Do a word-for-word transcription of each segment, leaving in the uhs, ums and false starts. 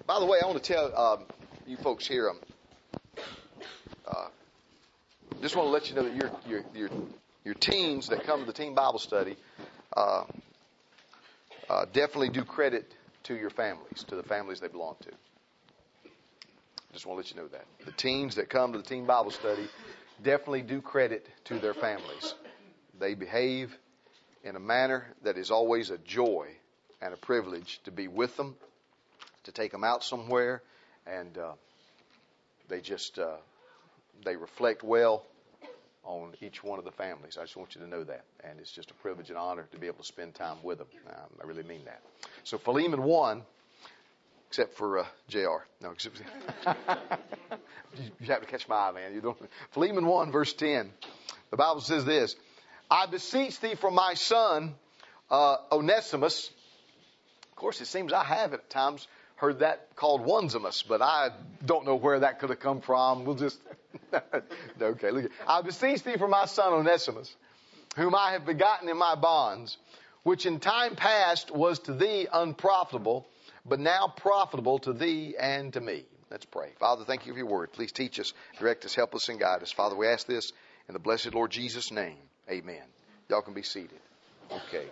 by the way, I want to tell um, you folks here, um, uh, just want to let you know that your your your your teens that come to the teen Bible study uh, uh, definitely do credit to your families, to the families they belong to. Just want to let you know that the teens that come to the teen Bible study definitely do credit to their families. They behave in a manner that is always a joy and a privilege to be with them, to take them out somewhere, and uh, they just uh, they reflect well on each one of the families. I just want you to know that, and it's just a privilege and honor to be able to spend time with them. Um, I really mean that. So Philemon one, except for uh, J R. No, except, you, you have to catch my eye, man. You don't. Philemon one, verse ten. The Bible says this: I beseech thee for my son uh, Onesimus. Of course, it seems I have at times heard that called Onesimus, but I don't know where that could have come from. We'll just okay. Look, I beseech thee for my son Onesimus, whom I have begotten in my bonds, which in time past was to thee unprofitable, but now profitable to thee and to me. Let's pray. Father, thank you for your word. Please teach us, direct us, help us, and guide us. Father, we ask this in the blessed Lord Jesus' name. Amen. Y'all can be seated. Okay.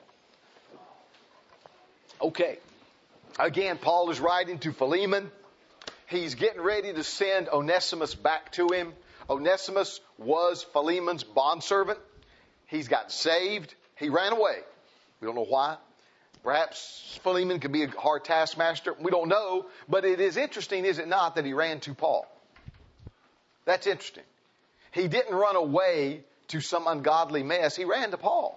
Okay. Again, Paul is writing to Philemon. He's getting ready to send Onesimus back to him. Onesimus was Philemon's bondservant. He's got saved. He ran away. We don't know why. Perhaps Philemon could be a hard taskmaster. We don't know. But it is interesting, is it not, that he ran to Paul? That's interesting. He didn't run away to some ungodly mess. He ran to Paul.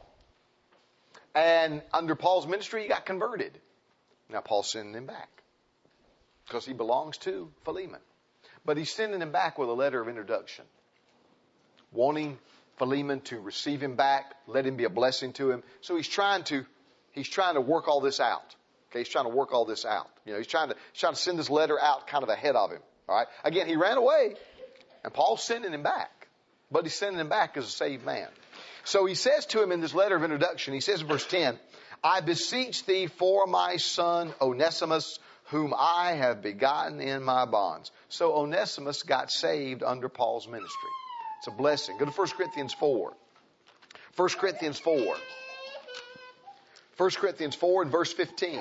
And under Paul's ministry, he got converted. Now Paul's sending him back because he belongs to Philemon. But he's sending him back with a letter of introduction, wanting Philemon to receive him back, let him be a blessing to him. So he's trying to he's trying to work all this out. Okay, he's trying to work all this out. You know, he's trying to he's trying to send this letter out kind of ahead of him. All right. Again, he ran away, and Paul's sending him back, but he's sending him back as a saved man. So he says to him in this letter of introduction, he says in verse ten, I beseech thee for my son Onesimus, whom I have begotten in my bonds. So Onesimus got saved under Paul's ministry. It's a blessing. Go to First Corinthians four. First Corinthians four. First Corinthians four and verse fifteen.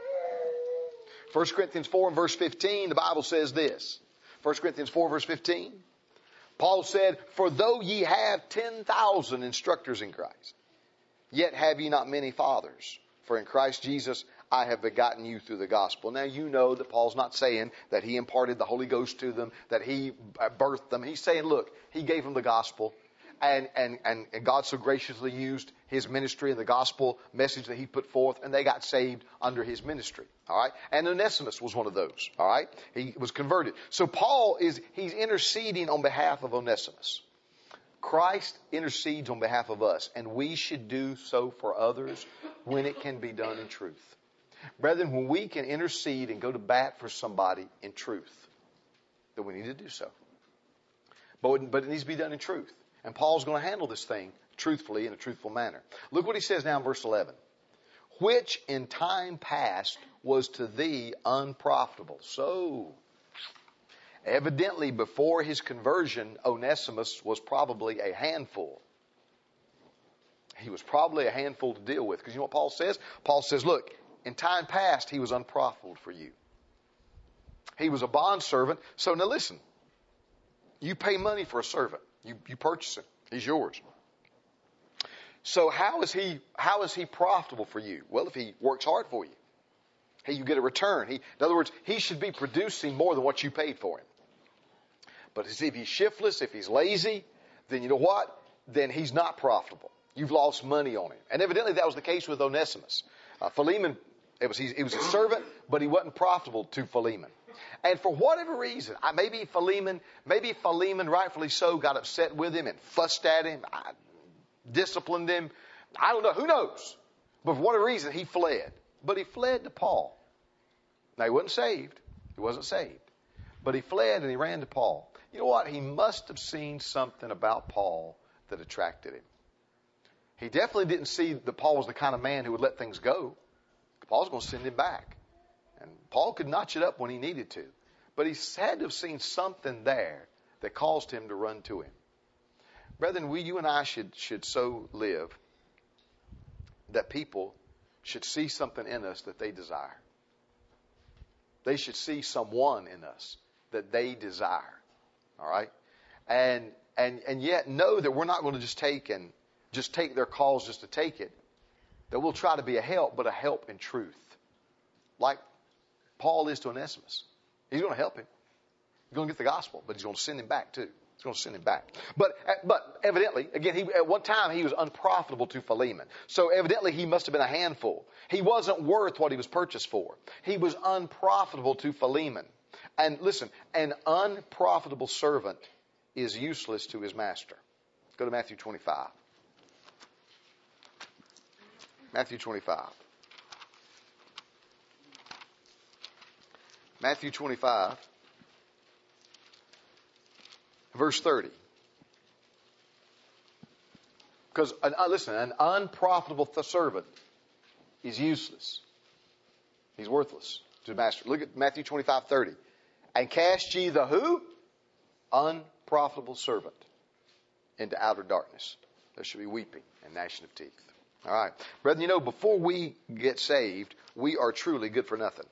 First Corinthians four and verse fifteen, the Bible says this. First Corinthians four verse fifteen. Paul said, for though ye have ten thousand instructors in Christ, yet have ye not many fathers. For in Christ Jesus I have begotten you through the gospel. Now you know that Paul's not saying that he imparted the Holy Ghost to them, that he birthed them. He's saying, look, he gave them the gospel. And, and, and, and God so graciously used his ministry and the gospel message that he put forth, and they got saved under his ministry. All right. And Onesimus was one of those. All right. He was converted. So Paul is, he's interceding on behalf of Onesimus. Christ intercedes on behalf of us, and we should do so for others when it can be done in truth. Brethren, when we can intercede and go to bat for somebody in truth, then we need to do so. But, but it needs to be done in truth. And Paul's going to handle this thing truthfully in a truthful manner. Look what he says now in verse eleven. Which in time past was to thee unprofitable. So, evidently before his conversion, Onesimus was probably a handful. He was probably a handful to deal with. Because you know what Paul says? Paul says, look, in time past he was unprofitable for you. He was a bondservant. So now listen, you pay money for a servant. You, you purchase him. He's yours. So how is he, how is he profitable for you? Well, if he works hard for you, hey, you get a return. He, in other words, he should be producing more than what you paid for him. But if he's shiftless, if he's lazy, then you know what? Then he's not profitable. You've lost money on him. And evidently that was the case with Onesimus. Uh, Philemon, it was, he, he was a servant, but he wasn't profitable to Philemon. And for whatever reason, maybe Philemon, maybe Philemon, rightfully so, got upset with him and fussed at him, disciplined him. I don't know. Who knows? But for whatever reason, he fled. But he fled to Paul. Now, he wasn't saved. He wasn't saved. But he fled and he ran to Paul. You know what? He must have seen something about Paul that attracted him. He definitely didn't see that Paul was the kind of man who would let things go. Paul's going to send him back. And Paul could notch it up when he needed to. But he had to have seen something there that caused him to run to him. Brethren, we, you and I should, should so live that people should see something in us that they desire. They should see someone in us that they desire. All right? And and and yet know that we're not going to just take and just take their calls just to take it. That we'll try to be a help, but a help in truth. Like Paul is to Onesimus. He's going to help him. He's going to get the gospel, but he's going to send him back too. He's going to send him back. But but evidently, again, he, at one time he was unprofitable to Philemon. So evidently he must have been a handful. He wasn't worth what he was purchased for. He was unprofitable to Philemon. And listen, an unprofitable servant is useless to his master. Go to Matthew twenty-five. Matthew twenty-five. Matthew twenty-five. Verse thirty. Because, uh, listen, an unprofitable th- servant is useless. He's worthless to the master. Look at Matthew twenty-five thirty. And cast ye the who? Unprofitable servant into outer darkness. There should be weeping and gnashing of teeth. All right. Brethren, you know, before we get saved, we are truly good for nothing.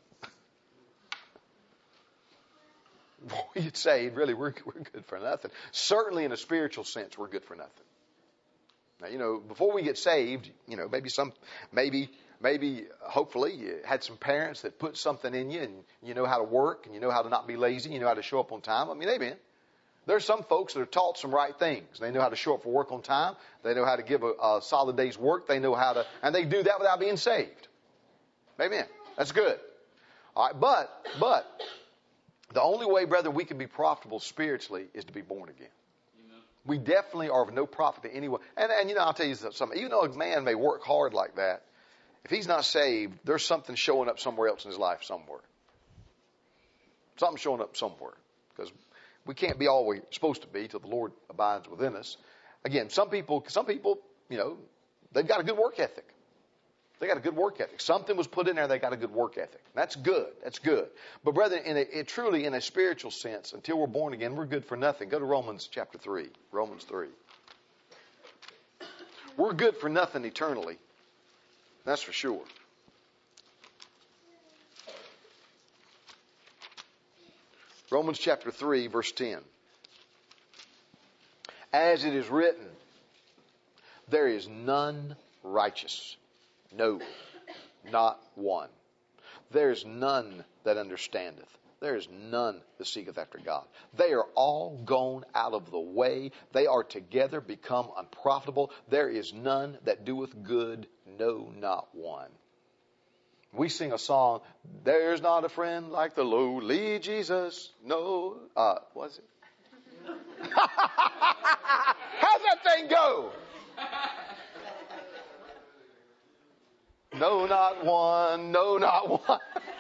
Before we get saved, really, we're, we're good for nothing. Certainly in a spiritual sense, we're good for nothing. Now, you know, before we get saved, you know, maybe some, maybe, maybe, hopefully, you had some parents that put something in you and you know how to work and you know how to not be lazy, you know how to show up on time. I mean, amen. There's some folks that are taught some right things. They know how to show up for work on time. They know how to give a, a solid day's work. They know how to, and they do that without being saved. Amen. That's good. All right, but, but, the only way, brother, we can be profitable spiritually is to be born again. Amen. We definitely are of no profit to anyone. And, and you know, I'll tell you something. Even though a man may work hard like that, if he's not saved, there's something showing up somewhere else in his life somewhere. Something showing up somewhere. Because we can't be all we're supposed to be till the Lord abides within us. Again, some people, some people, you know, they've got a good work ethic. They got a good work ethic. Something was put in there. They got a good work ethic. That's good. That's good. But brother, in a, it, truly in a spiritual sense, until we're born again, we're good for nothing. Go to Romans chapter three. Romans three. We're good for nothing eternally. That's for sure. Romans chapter three, verse ten. As it is written, there is none righteous. No, not one. There is none that understandeth. There is none that seeketh after God. They are all gone out of the way. They are together become unprofitable. There is none that doeth good, no, not one. We sing a song, there's not a friend like the lowly Jesus. No, uh, what is it? How's that thing go? No, not one. No, not one.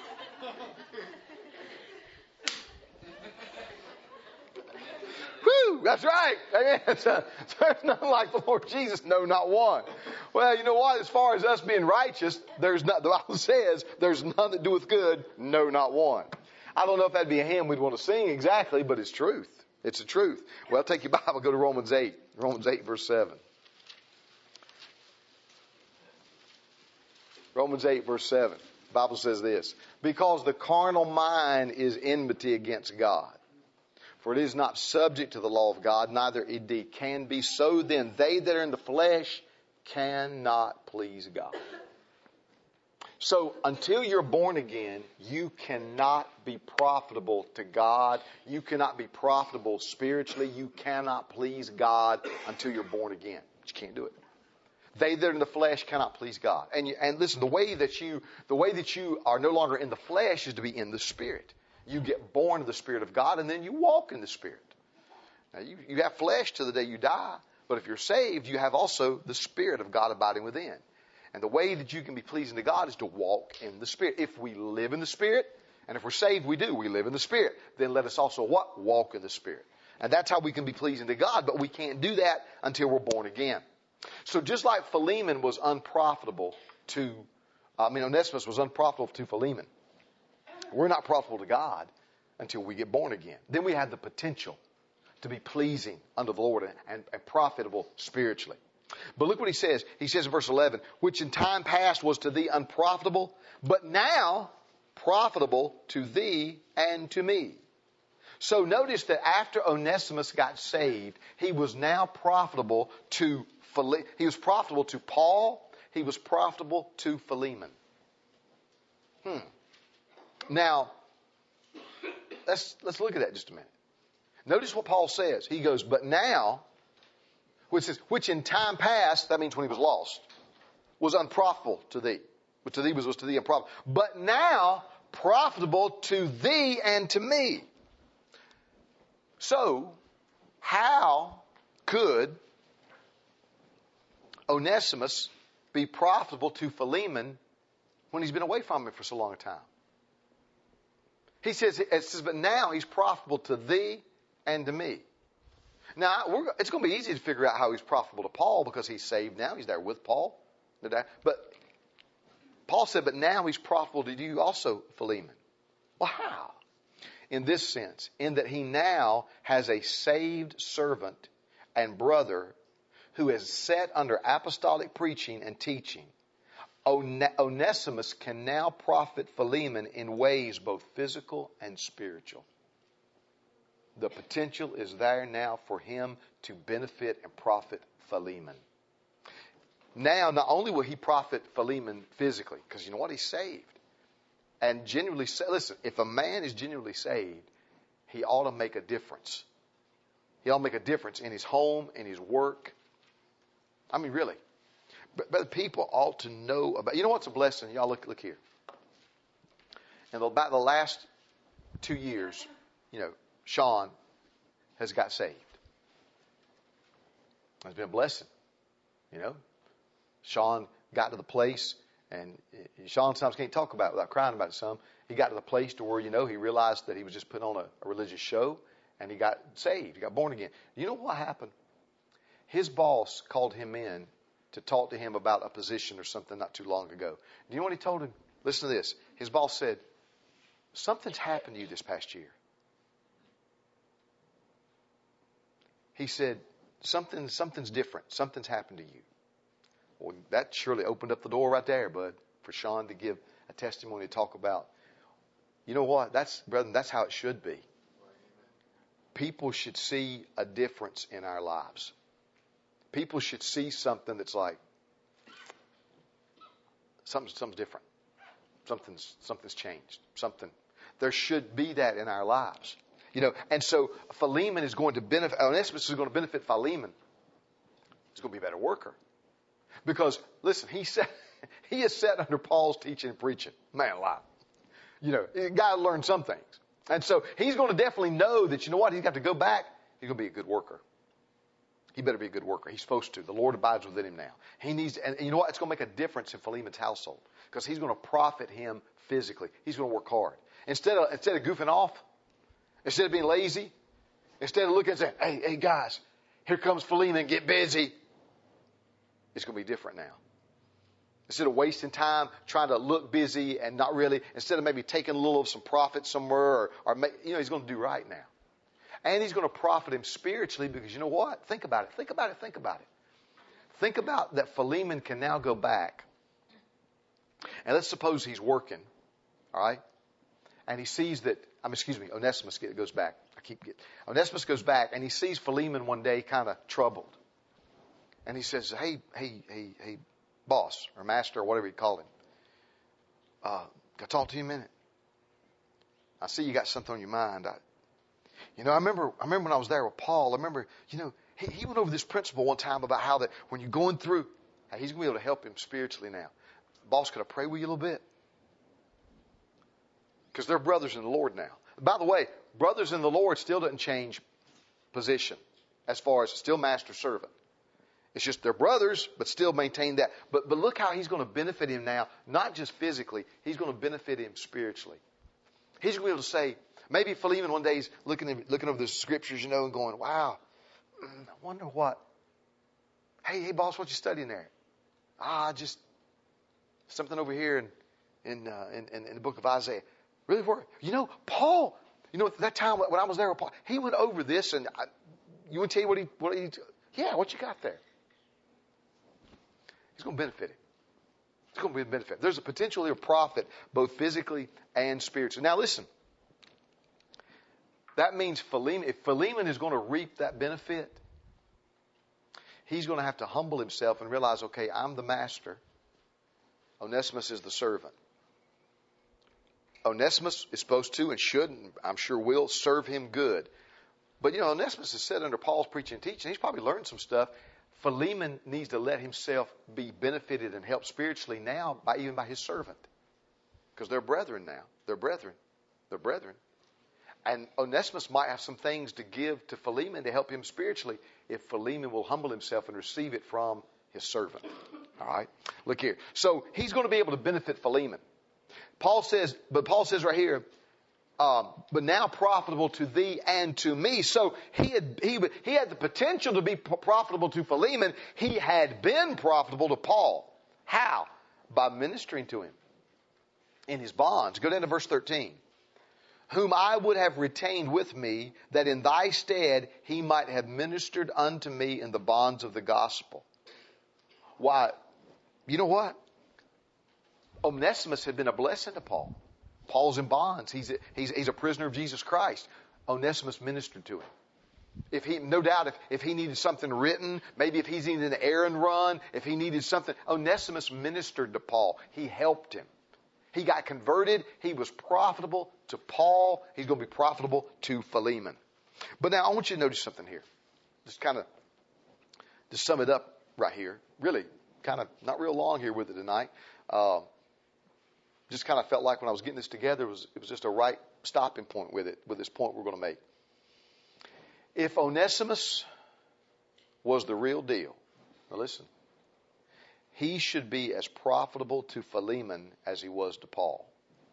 Woo! That's right. Amen. There's none like the Lord Jesus. No, not one. Well, you know what? As far as us being righteous, there's not. The Bible says there's none that doeth good. No, not one. I don't know if that'd be a hymn we'd want to sing exactly, but it's truth. It's the truth. Well, take your Bible, go to Romans eight. Romans eight, verse seven. Romans eight, verse seven. The Bible says this. Because the carnal mind is enmity against God. For it is not subject to the law of God, neither indeed can be. So then they that are in the flesh cannot please God. So until you're born again, you cannot be profitable to God. You cannot be profitable spiritually. You cannot please God until you're born again. But you can't do it. They that are in the flesh cannot please God. And you, and listen, the way that you the way that you are no longer in the flesh is to be in the Spirit. You get born of the Spirit of God, and then you walk in the Spirit. Now you, you have flesh till the day you die, but if you're saved, you have also the Spirit of God abiding within. And the way that you can be pleasing to God is to walk in the Spirit. If we live in the Spirit, and if we're saved, we do. We live in the Spirit. Then let us also what? Walk in the Spirit. And that's how we can be pleasing to God, but we can't do that until we're born again. So just like Philemon was unprofitable to, I mean, Onesimus was unprofitable to Philemon. We're not profitable to God until we get born again. Then we have the potential to be pleasing unto the Lord and, and profitable spiritually. But look what he says. He says in verse eleven, which in time past was to thee unprofitable, but now profitable to thee and to me. So notice that after Onesimus got saved, he was now profitable to he was profitable to Paul. He was profitable to Philemon. Hmm. Now, let's let's look at that just a minute. Notice what Paul says. He goes, but now, which is which in time past, that means when he was lost, was unprofitable to thee. But to thee was, was to thee unprofitable. But now profitable to thee and to me. So, how could Onesimus be profitable to Philemon when he's been away from him for so long a time? He says, it says, but now he's profitable to thee and to me. Now, we're, it's going to be easy to figure out how he's profitable to Paul because he's saved now. He's there with Paul. But Paul said, but now he's profitable to you also, Philemon. Well, how? In this sense, in that he now has a saved servant and brother who is set under apostolic preaching and teaching. Onesimus can now profit Philemon in ways both physical and spiritual. The potential is there now for him to benefit and profit Philemon. Now, not only will he profit Philemon physically, because you know what? He's saved. And genuinely, listen, if a man is genuinely saved, he ought to make a difference. He ought to make a difference in his home, in his work. I mean, really. But, but people ought to know about, you know what's a blessing? Y'all look, look here. And about the last two years, you know, Sean has got saved. It's been a blessing, you know. Sean got to the place, and Sean sometimes can't talk about it without crying about it some. He got to the place to where, you know, he realized that he was just putting on a, a religious show, and he got saved. He got born again. You know what happened? His boss called him in to talk to him about a position or something not too long ago. Do you know what he told him? Listen to this. His boss said, something's happened to you this past year. He said, something, something's different. Something's happened to you. Well, that surely opened up the door right there, bud, for Sean to give a testimony to talk about. You know what? That's, brethren, that's how it should be. People should see a difference in our lives. People should see something that's like, something's, something's different. Something's, something's changed. Something. There should be that in our lives. You know, and so Philemon is going to benefit, Onesimus is going to benefit Philemon. He's going to be a better worker. Because, listen, he said, he is set under Paul's teaching and preaching. Man alive. You know, you got to learn some things. And so he's going to definitely know that, you know what, he's got to go back. He's going to be a good worker. He better be a good worker. He's supposed to. The Lord abides within him now. He needs, and you know what? It's going to make a difference in Philemon's household because he's going to profit him physically. He's going to work hard. Instead of, instead of goofing off, instead of being lazy, instead of looking and saying, hey, hey guys, here comes Philemon, get busy. It's going to be different now. Instead of wasting time trying to look busy and not really, instead of maybe taking a little of some profit somewhere or, or you know, he's going to do right now. And he's going to profit him spiritually because you know what? Think about it. Think about it. Think about it. Think about that Philemon can now go back. And let's suppose he's working. All right. And he sees that, I mean, excuse me, Onesimus goes back. I keep getting, Onesimus goes back and he sees Philemon one day kind of troubled. And he says, hey, hey, hey, hey, boss or master or whatever you call him. Uh, can I talk to you a minute? I see you got something on your mind. I, You know, I remember, I remember when I was there with Paul, I remember, you know, he, he went over this principle one time about how that when you're going through, hey, he's going to be able to help him spiritually now. Boss, could I pray with you a little bit? Because they're brothers in the Lord now. By the way, brothers in the Lord still doesn't change position as far as still master servant. It's just they're brothers, but still maintain that. But, but look how he's going to benefit him now, not just physically, he's going to benefit him spiritually. He's going to be able to say, maybe Philemon one day is looking, looking over the scriptures, you know, and going, wow, I wonder what. Hey, hey, boss, what you studying there? Ah, just something over here in in, uh, in, in in the book of Isaiah. Really worried. You know, Paul, you know, that time when I was there with Paul, he went over this and I, you want to tell you what he, what he, yeah, what you got there? He's going to benefit it. It's going to be a benefit. There's a potential here profit, both physically and spiritually. Now listen, that means Philemon, if Philemon is going to reap that benefit, he's going to have to humble himself and realize, okay, I'm the master. Onesimus is the servant. Onesimus is supposed to and should, and I'm sure will, serve him good. But, you know, Onesimus is set under Paul's preaching and teaching. He's probably learned some stuff. Philemon needs to let himself be benefited and helped spiritually now, by even by his servant. Because they're brethren now. They're brethren. They're brethren. And Onesimus might have some things to give to Philemon to help him spiritually if Philemon will humble himself and receive it from his servant. All right? Look here. So he's going to be able to benefit Philemon. Paul says, but Paul says right here, um, but now profitable to thee and to me. So he had, he, he had the potential to be profitable to Philemon. He had been profitable to Paul. How? By ministering to him in his bonds. Go down to verse thirteen. Whom I would have retained with me, that in thy stead he might have ministered unto me in the bonds of the gospel. Why? You know what? Onesimus had been a blessing to Paul. Paul's in bonds. He's a, he's, he's a prisoner of Jesus Christ. Onesimus ministered to him. If he, no doubt, if, if he needed something written, maybe if he's needed an errand run, if he needed something, Onesimus ministered to Paul. He helped him. He got converted. He was profitable to Paul. He's going to be profitable to Philemon. But now I want you to notice something here. Just kind of, to sum it up right here. Really, kind of not real long here with it tonight. Uh, just kind of felt like when I was getting this together, it was, it was just a right stopping point with it, with this point we're going to make. If Onesimus was the real deal, now listen, he should be as profitable to Philemon as he was to Paul.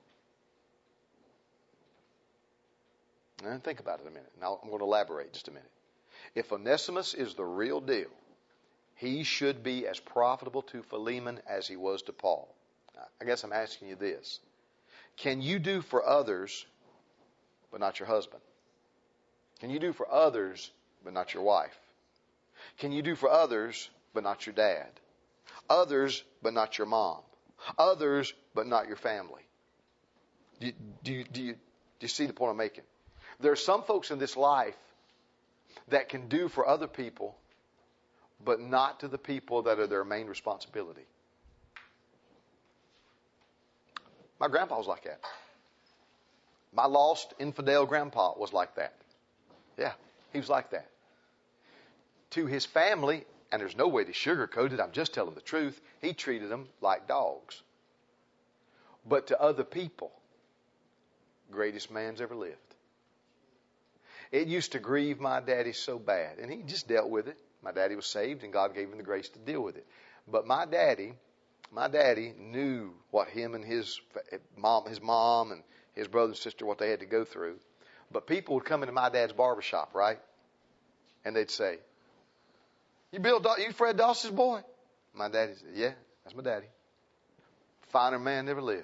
And think about it a minute. Now I'm going to elaborate just a minute. If Onesimus is the real deal, he should be as profitable to Philemon as he was to Paul. I guess I'm asking you this. Can you do for others, but not your husband? Can you do for others, but not your wife? Can you do for others, but not your dad? Others, but not your mom? Others, but not your family? Do you, do you, do you, do you see the point I'm making? There are some folks in this life that can do for other people, but not to the people that are their main responsibility. My grandpa was like that. My lost infidel grandpa was like that. Yeah, he was like that. To his family, and there's no way to sugarcoat it, I'm just telling the truth, he treated them like dogs. But to other people, greatest man's ever lived. It used to grieve my daddy so bad, and he just dealt with it. My daddy was saved, and God gave him the grace to deal with it. But my daddy, my daddy knew what him and his mom, his mom and his brother and sister, what they had to go through. But people would come into my dad's barbershop, right? And they'd say, You Bill, you Fred Dawson's boy? My daddy said, yeah, that's my daddy. Finer man never lived.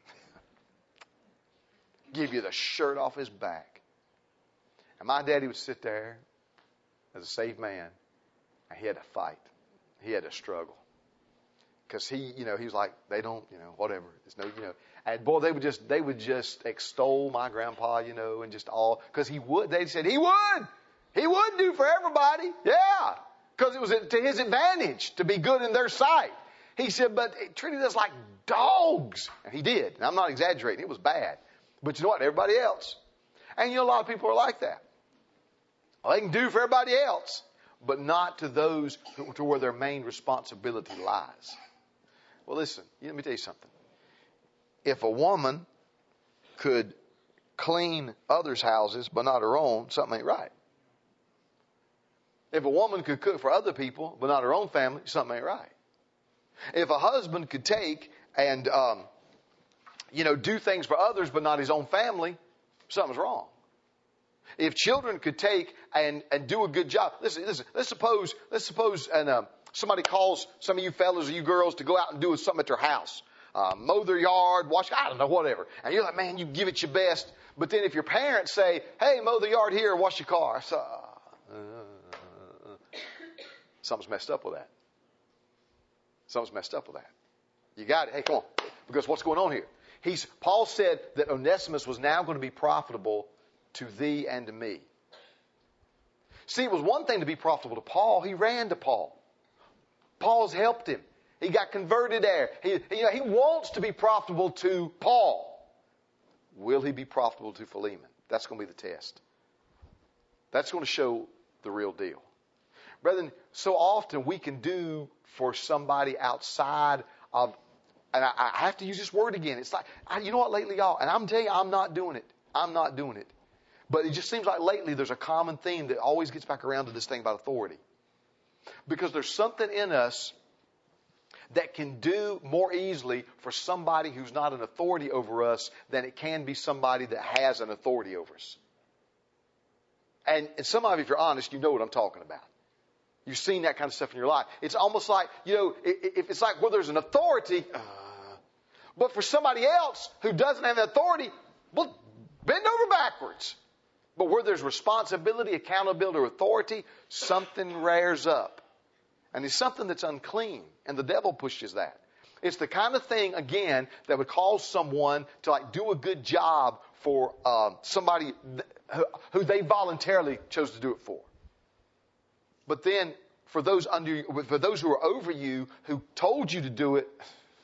Give you the shirt off his back. And my daddy would sit there as a saved man, and he had to fight. He had to struggle. Because he, you know, he was like, they don't, you know, whatever. There's no, you know. And boy, they would just, they would just extol my grandpa, you know, and just all, because he would, they said he would. He would do for everybody. Yeah. Because it was to his advantage to be good in their sight. He said, but it treated us like dogs. And he did. And I'm not exaggerating. It was bad. But you know what? Everybody else. And you know, a lot of people are like that. Well, they can do for everybody else, but not to those who, to where their main responsibility lies. Well, listen, let me tell you something. If a woman could clean others' houses, but not her own, something ain't right. If a woman could cook for other people, but not her own family, something ain't right. If a husband could take and, um, you know, do things for others, but not his own family, something's wrong. If children could take and, and do a good job, listen, listen, let's suppose, let's suppose, and um, somebody calls some of you fellas or you girls to go out and do something at their house. uh, mow their yard, wash, I don't know, whatever. And you're like, man, you give it your best. But then if your parents say, hey, mow the yard here, wash your car. So, uh, something's messed up with that. Something's messed up with that. You got it. Hey, come on. Because what's going on here? He's, Paul said that Onesimus was now going to be profitable to thee and to me. See, it was one thing to be profitable to Paul. He ran to Paul. Paul's helped him. He got converted there. He, he, you know, he wants to be profitable to Paul. Will he be profitable to Philemon? That's going to be the test. That's going to show the real deal. Brethren, so often we can do for somebody outside of, and I, I have to use this word again. It's like, I, you know what, lately, y'all, and I'm telling you, I'm not doing it. I'm not doing it. But it just seems like lately there's a common theme that always gets back around to this thing about authority. Because there's something in us that can do more easily for somebody who's not an authority over us than it can be somebody that has an authority over us. And, and some of you, if you're honest, you know what I'm talking about. You've seen that kind of stuff in your life. It's almost like, you know, if it's like, well, there's an authority, uh, but for somebody else who doesn't have the authority, well, bend over backwards. But where there's responsibility, accountability, or authority, something rears up. And it's something that's unclean. And the devil pushes that. It's the kind of thing, again, that would cause someone to like do a good job for um, somebody th- who they voluntarily chose to do it for. But then for those under, for those who are over you, who told you to do it,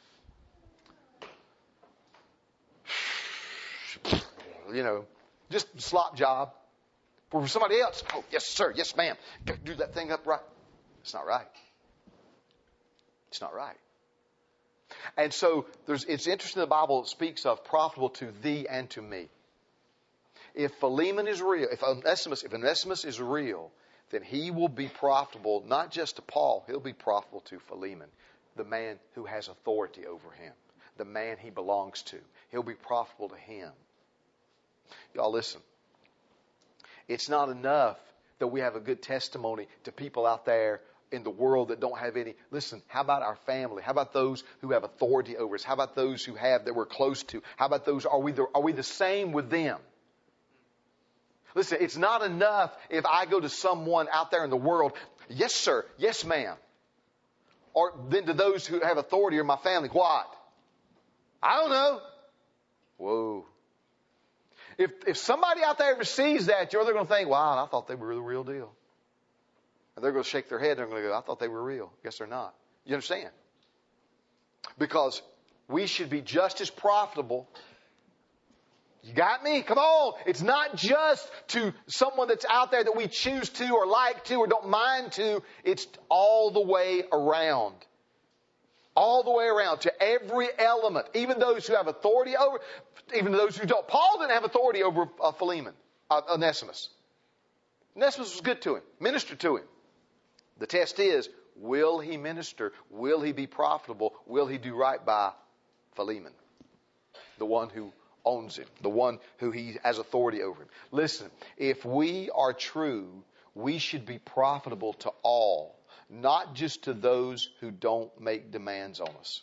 you know, just a slop job. For somebody else, oh, yes, sir, yes, ma'am, do that thing up right. It's not right. It's not right. And so there's, it's interesting the Bible speaks of profitable to thee and to me. If Philemon is real, if Onesimus, if Onesimus is real, then he will be profitable not just to Paul, he'll be profitable to Philemon, the man who has authority over him, the man he belongs to. He'll be profitable to him. Y'all listen. It's not enough that we have a good testimony to people out there in the world that don't have any. Listen, how about our family? How about those who have authority over us? How about those who have that we're close to? How about those, are we the, are we the same with them? Listen, it's not enough if I go to someone out there in the world, yes, sir, yes, ma'am. Or then to those who have authority in my family, what? I don't know. Whoa. If if somebody out there receives that, you're they're going to think, wow, I thought they were the real deal. And they're going to shake their head and they're going to go, I thought they were real. Guess they're not. You understand? Because we should be just as profitable. You got me? Come on. It's not just to someone that's out there that we choose to or like to or don't mind to. It's all the way around. All the way around to every element. Even those who have authority over, even those who don't. Paul didn't have authority over uh, Philemon, uh, Onesimus. Onesimus was good to him, ministered to him. The test is, will he minister? Will he be profitable? Will he do right by Philemon? The one who owns him, the one who he has authority over him. Listen, if we are true, we should be profitable to all, not just to those who don't make demands on us.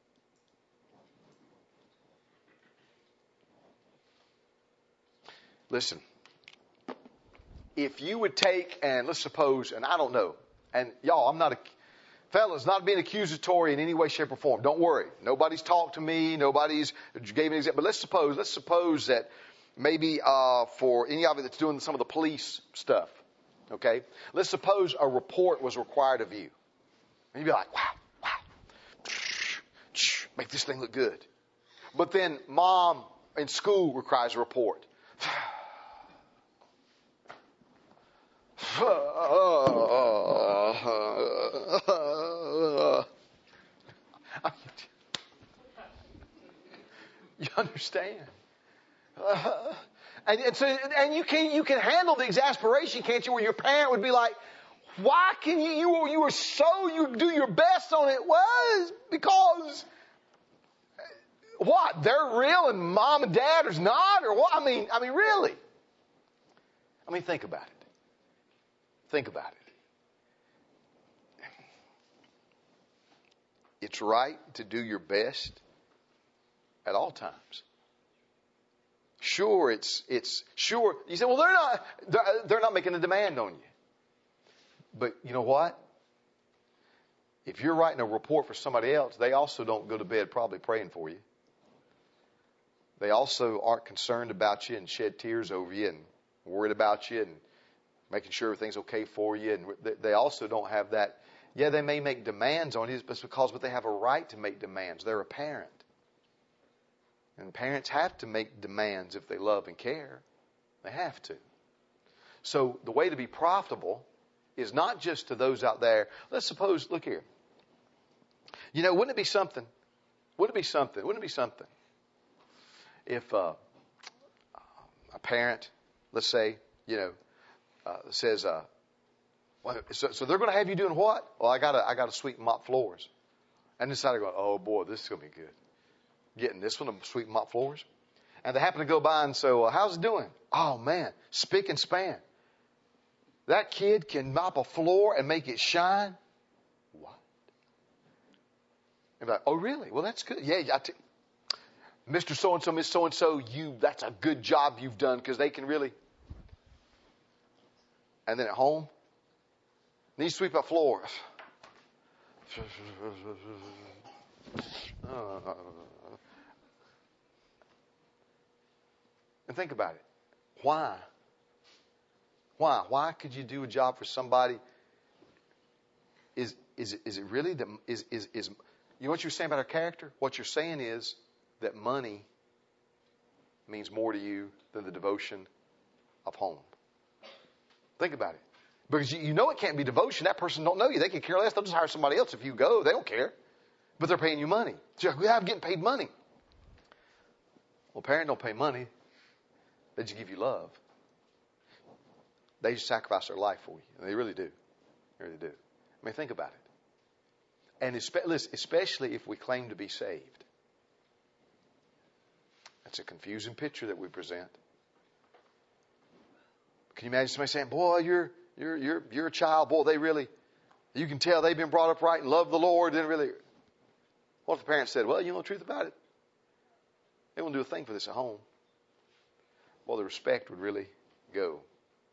Listen, if you would take, and let's suppose, and I don't know, and y'all, I'm not a, fellas, not being accusatory in any way, shape, or form. Don't worry. Nobody's talked to me. Nobody's gave an example. But let's suppose, let's suppose that maybe uh, for any of you that's doing some of the police stuff, okay? Let's suppose a report was required of you. And you'd be like, wow, wow, make this thing look good. But then mom in school requires a report. You understand? Uh, and, and so, and you can you can handle the exasperation, can't you? Where your parent would be like, "Why can you? You you were so you do your best on it." Was because what? They're real and mom and dad is not, or what? I mean, I mean, really. I mean, think about it. Think about it. It's right to do your best at all times. Sure, it's, it's, sure. You say, well, they're not, they're, they're not making a demand on you. But you know what? If you're writing a report for somebody else, they also don't go to bed probably praying for you. They also aren't concerned about you and shed tears over you and worried about you and making sure everything's okay for you. And they also don't have that. Yeah, they may make demands on you, but it's because but they have a right to make demands. They're a parent. And parents have to make demands if they love and care. They have to. So the way to be profitable is not just to those out there. Let's suppose, look here. You know, wouldn't it be something? Wouldn't it be something? Wouldn't it be something if uh, a parent, let's say, you know, uh, says, uh, well, so, so they're going to have you doing what? Well, I got to I got to sweep and mop floors. And inside they're going, oh boy, this is going to be good. Getting this one to sweep and mop floors. And they happen to go by and say, well, how's it doing? Oh man, spick and span. That kid can mop a floor and make it shine. What? And like, oh really? Well, that's good. Yeah, I t- Mister So-and-so, Miss So-and-so, you, that's a good job you've done because they can really. And then at home, then you sweep up floors. And think about it. Why? Why? Why could you do a job for somebody? Is is is it really the is is is you know what you're saying about our character? What you're saying is that money means more to you than the devotion of home. Think about it. Because you, you know it can't be devotion. That person don't know you. They can care less. They'll just hire somebody else if you go. They don't care. But they're paying you money. So yeah, I'm getting paid money. Well, parents don't pay money. They just give you love. They just sacrifice their life for you. And they really do. They really do. I mean, think about it. And especially if we claim to be saved. That's a confusing picture that we present. Can you imagine somebody saying, boy, you're you're you're you're a child. Boy, they really, you can tell they've been brought up right and love the Lord. Didn't really. What if the parents said, well, you know the truth about it? They won't do a thing for this at home. Well, the respect would really go.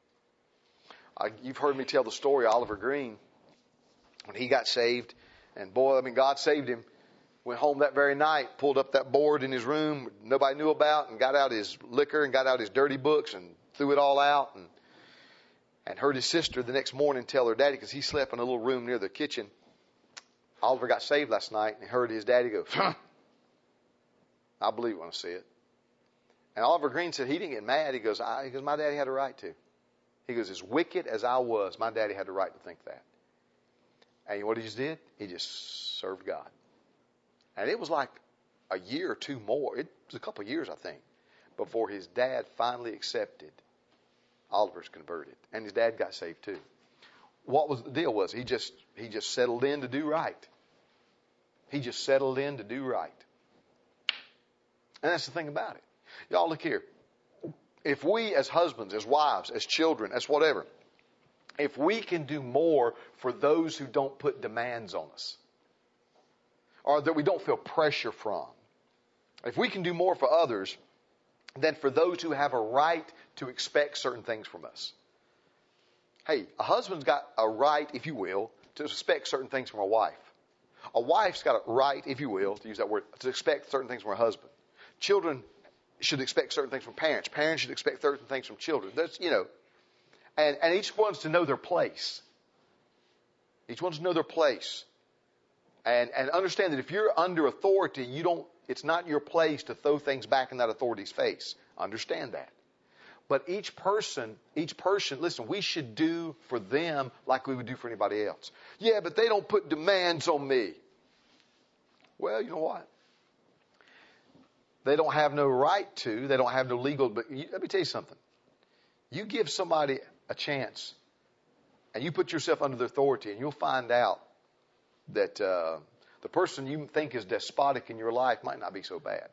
I, you've heard me tell the story of Oliver Green when he got saved. And boy, I mean, God saved him. Went home that very night, pulled up that board in his room nobody knew about and got out his liquor and got out his dirty books and threw it all out and and heard his sister the next morning tell her daddy, because he slept in a little room near the kitchen. Oliver got saved last night and he heard his daddy go, huh. I believe it when I see it. And Oliver Green said he didn't get mad. He goes, I, he goes, my daddy had a right to. He goes, as wicked as I was, my daddy had a right to think that. And what he just did? He just served God. And it was like a year or two more. It was a couple of years, I think, before his dad finally accepted Oliver's converted. And his dad got saved too. What was the deal was he just he just settled in to do right. He just settled in to do right. And that's the thing about it. Y'all look here. If we as husbands, as wives, as children, as whatever, if we can do more for those who don't put demands on us, or that we don't feel pressure from, if we can do more for others than for those who have a right to expect certain things from us. Hey, a husband's got a right, if you will, to expect certain things from a wife. A wife's got a right, if you will, to use that word, to expect certain things from her husband. Children should expect certain things from parents. Parents should expect certain things from children. That's, you know, and, and each one's to know their place. Each one's to know their place. And, and understand that if you're under authority, you don't, it's not your place to throw things back in that authority's face. Understand that. But each person, each person, listen, we should do for them like we would do for anybody else. Yeah, but they don't put demands on me. Well, you know what? They don't have no right to. They don't have no legal. But you, let me tell you something. You give somebody a chance, and you put yourself under their authority, and you'll find out that uh, the person you think is despotic in your life might not be so bad.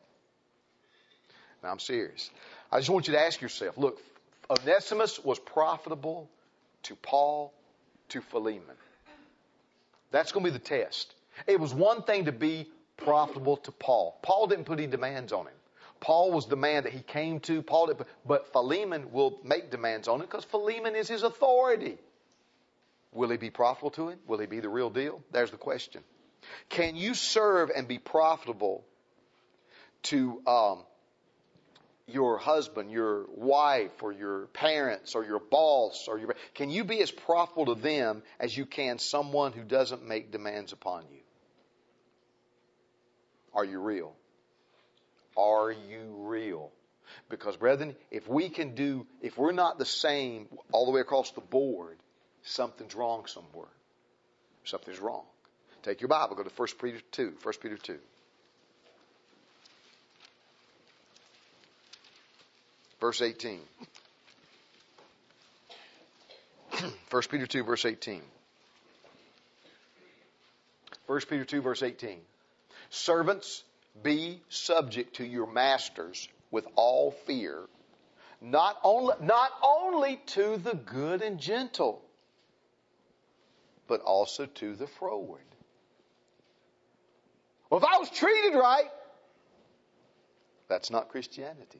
Now, I'm serious. I just want you to ask yourself, look, Onesimus was profitable to Paul, to Philemon. That's going to be the test. It was one thing to be profitable to Paul. Paul didn't put any demands on him. Paul was the man that he came to. Paul did, but Philemon will make demands on him because Philemon is his authority. Will he be profitable to him? Will he be the real deal? There's the question. Can you serve and be profitable to um, your husband, your wife, or your parents, or your boss, or your? Can you be as profitable to them as you can someone who doesn't make demands upon you? Are you real? Are you real? Because, brethren, if we can do, if we're not the same all the way across the board, something's wrong somewhere. Something's wrong. Take your Bible, go to First Peter two. First Peter two. Verse eighteen. First Peter two, verse eighteen. First Peter two, verse eighteen. Servants, be subject to your masters with all fear, not only, not only to the good and gentle, but also to the froward. Well, if I was treated right, that's not Christianity.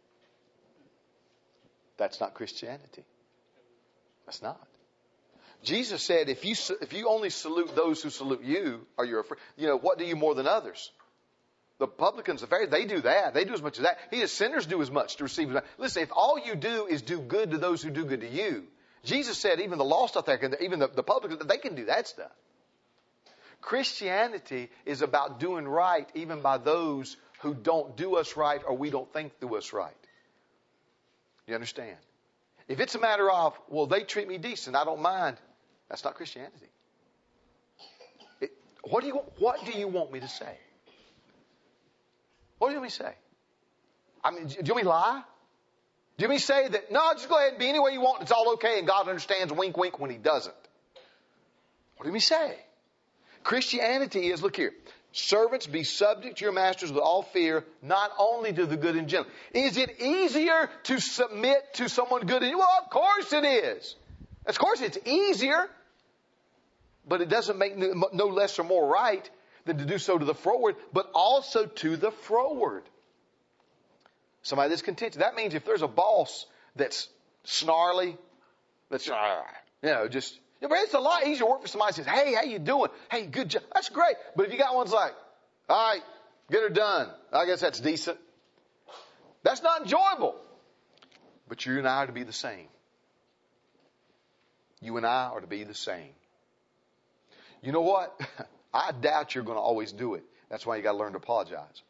That's not Christianity. That's not. Jesus said, if you if you only salute those who salute you, or you're afraid, you know, what do you more than others? The publicans, the Pharisees, they do that. They do as much as that. He says sinners do as much to receive as much. Listen, if all you do is do good to those who do good to you, Jesus said even the lost out there, even the, the publicans, they can do that stuff. Christianity is about doing right even by those who don't do us right or we don't think do us right. You understand? If it's a matter of, well, they treat me decent, I don't mind, that's not Christianity. It, what do you what do you want me to say? What do you want me to say? I mean, do you want me to lie? Do you want me to say that, no, just go ahead and be any way you want, it's all okay, and God understands, wink, wink, when He doesn't? What do you want me to say? Christianity is, look here, servants, be subject to your masters with all fear, not only to the good and gentle. Is it easier to submit to someone good and gentle? Well, of course it is. Of course it's easier, but it doesn't make no less or more right than to do so to the froward, but also to the froward. Somebody that's contentious. That means if there's a boss that's snarly, that's, you know, just, you know, it's a lot easier to work for somebody who says, hey, how you doing? Hey, good job. That's great. But if you got ones like, all right, get her done. I guess that's decent. That's not enjoyable. But you and I are to be the same. You and I are to be the same. You know what? I doubt you're going to always do it. That's why you got to learn to apologize.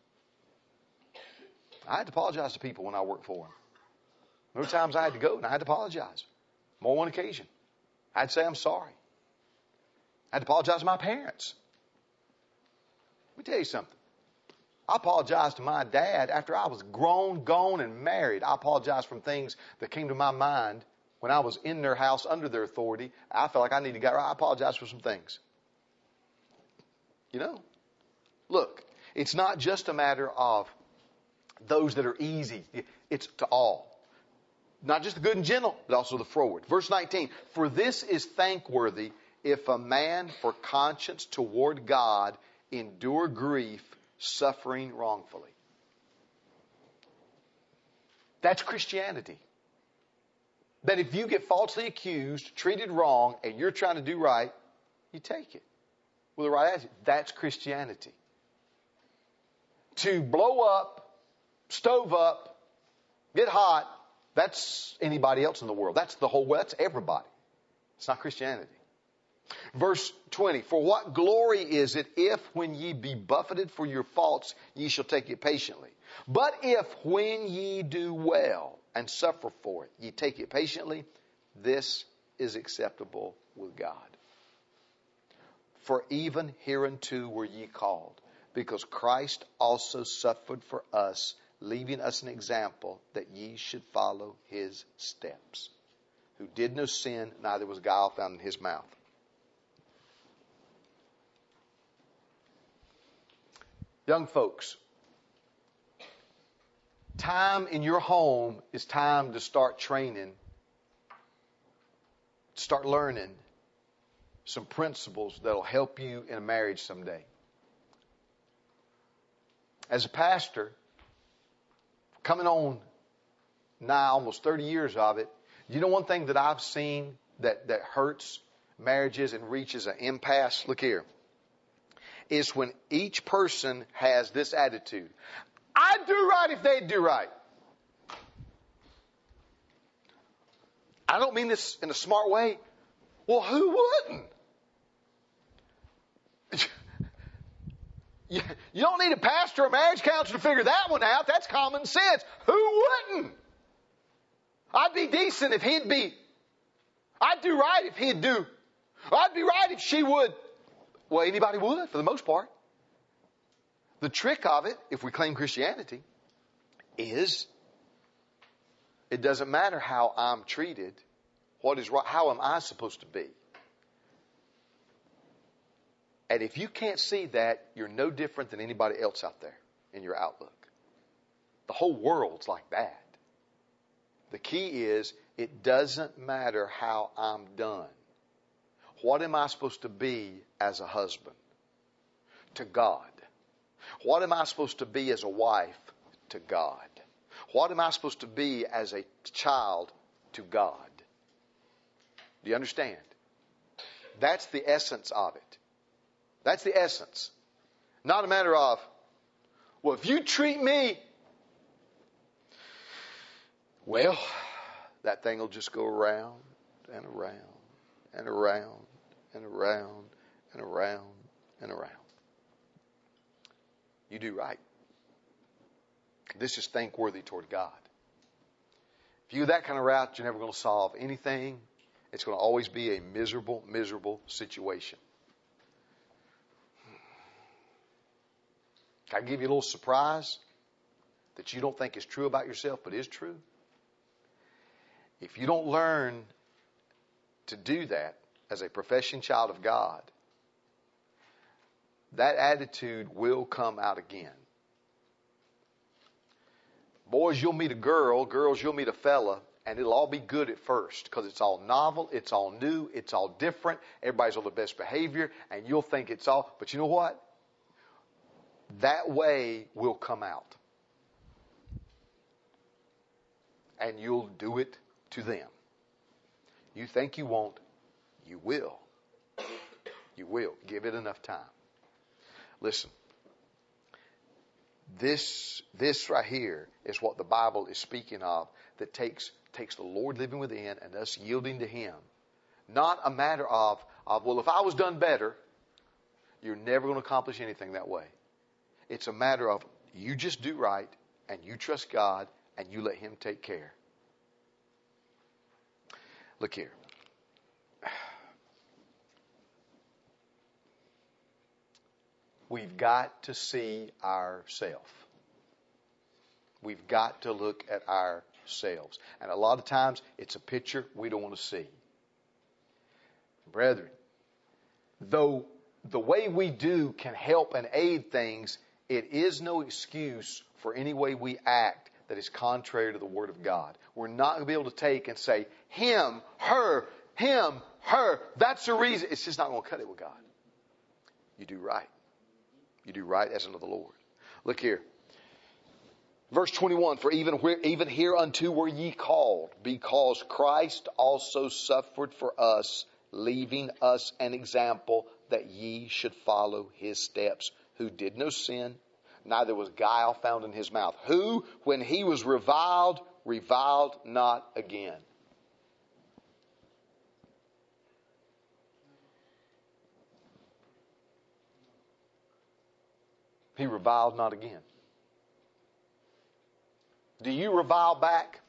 I had to apologize to people when I worked for them. There were times I had to go and I had to apologize. More than one occasion. I had to say I'm sorry. I had to apologize to my parents. Let me tell you something. I apologized to my dad after I was grown, gone, and married. I apologized for things that came to my mind when I was in their house under their authority. I felt like I needed to get right. I apologized for some things. You know, look, it's not just a matter of those that are easy. It's to all. Not just the good and gentle, but also the froward. Verse nineteen, for this is thankworthy if a man for conscience toward God endure grief, suffering wrongfully. That's Christianity. That if you get falsely accused, treated wrong, and you're trying to do right, you take it. With the right attitude. That's Christianity. To blow up, stove up, get hot, that's anybody else in the world. That's the whole world. That's everybody. It's not Christianity. Verse twenty, for what glory is it if when ye be buffeted for your faults, ye shall take it patiently? But if when ye do well and suffer for it, ye take it patiently, this is acceptable with God. For even hereunto were ye called, because Christ also suffered for us, leaving us an example that ye should follow his steps, who did no sin, neither was guile found in his mouth. Young folks, time in your home is time to start training, start learning some principles that'll help you in a marriage someday. As a pastor, coming on now almost thirty years of it, you know one thing that I've seen that, that hurts marriages and reaches an impasse? Look here. Is when each person has this attitude. I'd do right if they'd do right. I don't mean this in a smart way. Well, who wouldn't? You, you don't need a pastor or a marriage counselor to figure that one out. That's common sense. Who wouldn't? I'd be decent if he'd be. I'd do right if he'd do. I'd be right if she would. Well, anybody would, for the most part. The trick of it, if we claim Christianity, is it doesn't matter how I'm treated. What is right? How am I supposed to be? And if you can't see that, you're no different than anybody else out there in your outlook. The whole world's like that. The key is it doesn't matter how I'm done. What am I supposed to be as a husband? To God. What am I supposed to be as a wife? To God. What am I supposed to be as a child? To God. Do you understand? That's the essence of it. That's the essence. Not a matter of, well, if you treat me, well, that thing will just go around and around and around and around and around and around. You do right. This is thankworthy toward God. If you go that kind of route, you're never going to solve anything. It's going to always be a miserable, miserable situation. Can I give you a little surprise that you don't think is true about yourself, but is true? If you don't learn to do that as a professing child of God, that attitude will come out again. Boys, you'll meet a girl. Girls, you'll meet a fella. And it'll all be good at first because it's all novel, it's all new, it's all different. Everybody's on the best behavior and you'll think it's all. But you know what? That way will come out. And you'll do it to them. You think you won't, you will. You will. Give it enough time. Listen. This, this right here is what the Bible is speaking of that takes, takes the Lord living within and us yielding to Him. Not a matter of, of, well, if I was done better, you're never going to accomplish anything that way. It's a matter of you just do right and you trust God and you let Him take care. Look here. We've got to see ourselves. We've got to look at ourselves. And a lot of times it's a picture we don't want to see. Brethren, though the way we do can help and aid things, it is no excuse for any way we act that is contrary to the Word of God. We're not going to be able to take and say, him, her, him, her. That's the reason. It's just not going to cut it with God. You do right. You do right as unto the Lord. Look here. Verse twenty-one, for even, where, even hereunto were ye called, because Christ also suffered for us, leaving us an example that ye should follow His steps, who did no sin, neither was guile found in His mouth, who, when He was reviled, reviled not again. He reviled not again. Do you revile back?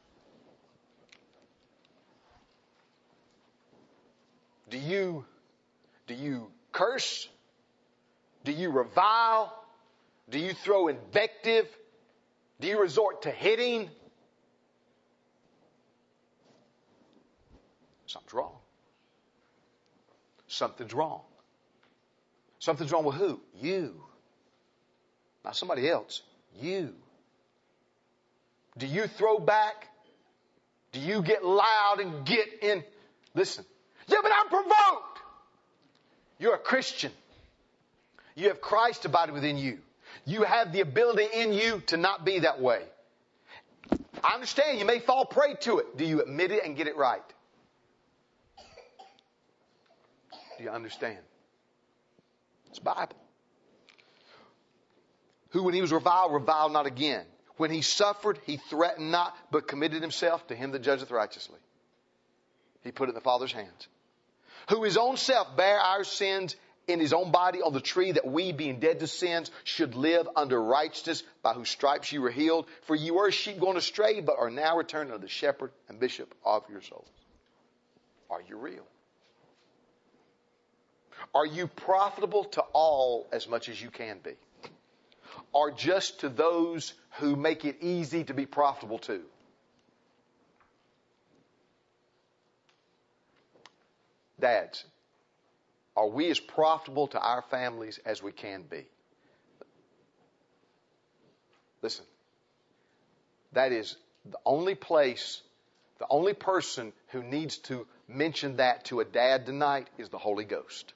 Do you, do you curse? Do you revile? Do you throw invective? Do you resort to hitting? Something's wrong. Something's wrong. Something's wrong with who? You. Not somebody else. You. Do you throw back? Do you get loud and get in? Listen. Yeah, but I'm provoked. You're a Christian. You have Christ abiding within you. You have the ability in you to not be that way. I understand you may fall prey to it. Do you admit it and get it right? Do you understand? It's Bible. Who when he was reviled, reviled not again. When he suffered, he threatened not, but committed himself to him that judgeth righteously. He put it in the Father's hands. Who his own self bare our sins in his own body on the tree, that we, being dead to sins, should live under righteousness, by whose stripes you were healed. For you were as sheep going astray, but are now returned unto the shepherd and bishop of your souls. Are you real? Are you profitable to all as much as you can be? Or just to those who make it easy to be profitable to? Dads, are we as profitable to our families as we can be? Listen, that is the only place, the only person who needs to mention that to a dad tonight is the Holy Ghost.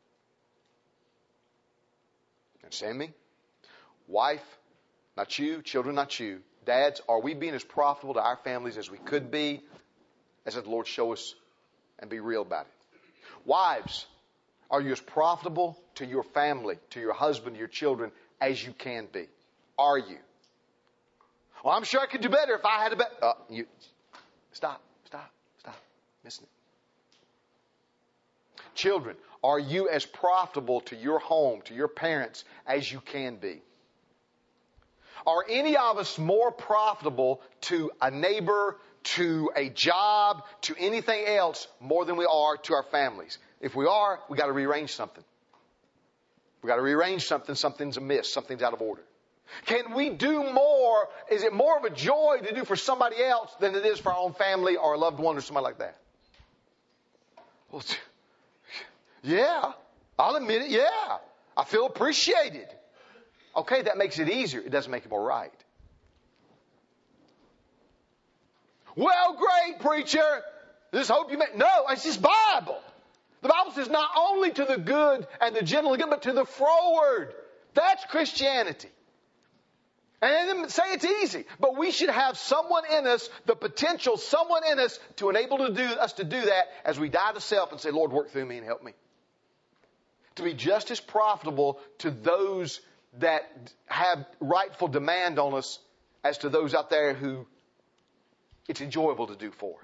Understand me? Wife, not you. Children, not you. Dads, are we being as profitable to our families as we could be? As the Lord show us and be real about it. Wives, are you as profitable to your family, to your husband, to your children, as you can be? Are you? Well, I'm sure I could do better if I had a better... Uh, you, stop, stop, stop. Missing it. Children, are you as profitable to your home, to your parents, as you can be? Are any of us more profitable to a neighbor, to a job, to anything else more than we are to our families? If we are, we got to rearrange something. We got to rearrange something. Something's amiss. Something's out of order. Can we do more? Is it more of a joy to do for somebody else than it is for our own family or a loved one or somebody like that? Well, yeah, I'll admit it. Yeah, I feel appreciated. Okay, that makes it easier. It doesn't make it more right. Well, great, preacher. Just hope you make... No, it's just Bible. The Bible says not only to the good and the gentle and good, but to the froward. That's Christianity. And then say it's easy. But we should have someone in us, the potential, someone in us to enable to do, us to do that as we die to self and say, Lord, work through me and help me. To be just as profitable to those that have rightful demand on us as to those out there who it's enjoyable to do for.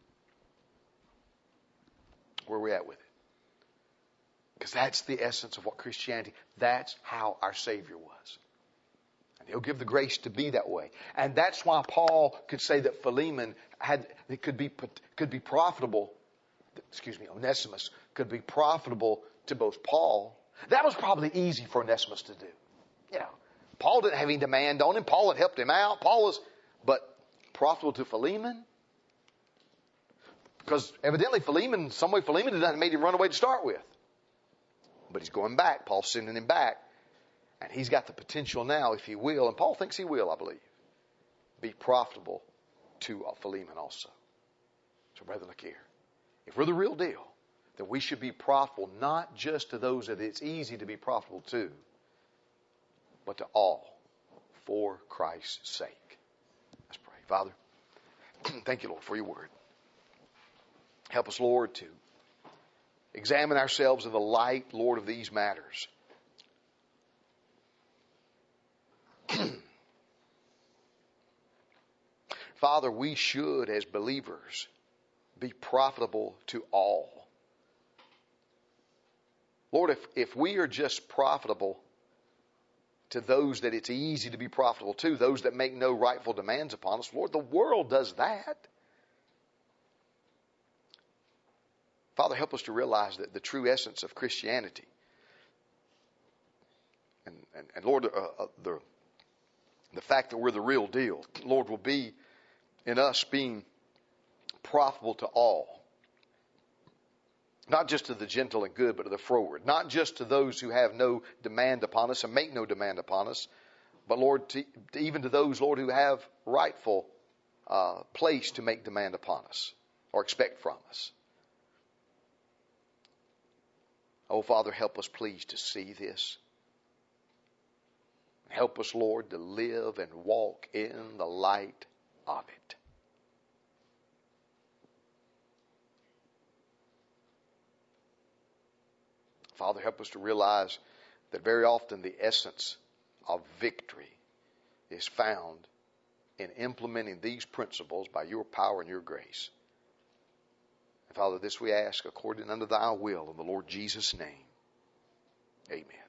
Where are we at with it? Because that's the essence of what Christianity, that's how our Savior was. And He'll give the grace to be that way. And that's why Paul could say that Philemon had, it could be, could be profitable, excuse me, Onesimus could be profitable to both Paul. That was probably easy for Onesimus to do. You know, Paul didn't have any demand on him. Paul had helped him out. Paul was, but profitable to Philemon? Because evidently Philemon, some way Philemon had made him run away to start with. But he's going back. Paul's sending him back. And he's got the potential now, if he will, and Paul thinks he will, I believe, be profitable to Philemon also. So brethren, look here. If we're the real deal, then we should be profitable not just to those that it's easy to be profitable to, but to all for Christ's sake. Let's pray. Father, thank you, Lord, for your word. Help us, Lord, to examine ourselves in the light, Lord, of these matters. Father, we should, as believers, be profitable to all. Lord, if, if we are just profitable to those that it's easy to be profitable to, those that make no rightful demands upon us, Lord, the world does that. Father, help us to realize that the true essence of Christianity, and, and, and Lord, uh, uh, the, the fact that we're the real deal, Lord, will be in us being profitable to all. Not just to the gentle and good, but to the froward. Not just to those who have no demand upon us and make no demand upon us, but Lord, to, to even to those, Lord, who have rightful uh, place to make demand upon us or expect from us. Oh, Father, help us please to see this. Help us, Lord, to live and walk in the light of it. Father, help us to realize that very often the essence of victory is found in implementing these principles by your power and your grace. And Father, this we ask according unto thy will in the Lord Jesus' name. Amen.